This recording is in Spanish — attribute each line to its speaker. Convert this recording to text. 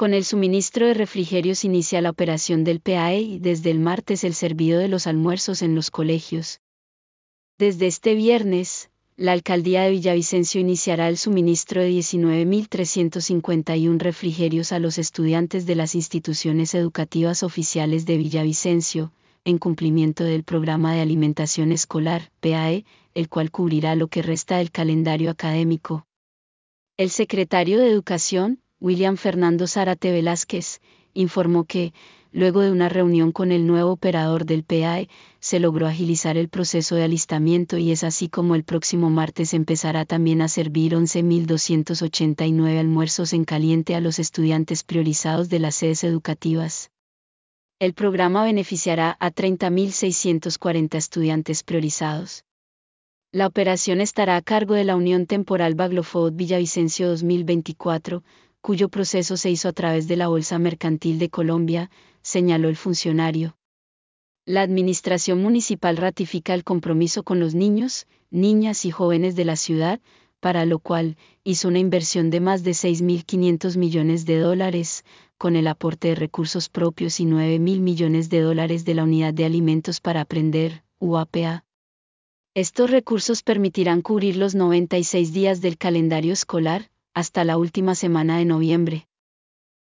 Speaker 1: Con el suministro de refrigerios inicia la operación del PAE y desde el martes el servicio de los almuerzos en los colegios. Desde este viernes, la alcaldía de Villavicencio iniciará el suministro de 19.351 refrigerios a los estudiantes de las instituciones educativas oficiales de Villavicencio, en cumplimiento del programa de alimentación escolar, PAE, el cual cubrirá lo que resta del calendario académico. El secretario de Educación, William Fernando Zárate Velázquez, informó que, luego de una reunión con el nuevo operador del PAE, se logró agilizar el proceso de alistamiento y es así como el próximo martes empezará también a servir 11.289 almuerzos en caliente a los estudiantes priorizados de las sedes educativas. El programa beneficiará a 30.640 estudiantes priorizados. La operación estará a cargo de la Unión Temporal Baglofood Villavicencio 2024, cuyo proceso se hizo a través de la Bolsa Mercantil de Colombia, señaló el funcionario. La administración municipal ratifica el compromiso con los niños, niñas y jóvenes de la ciudad, para lo cual hizo una inversión de más de $6.500 millones, con el aporte de recursos propios y $9.000 millones de la Unidad de Alimentos para Aprender, UAPA. Estos recursos permitirán cubrir los 96 días del calendario escolar, hasta la última semana de noviembre.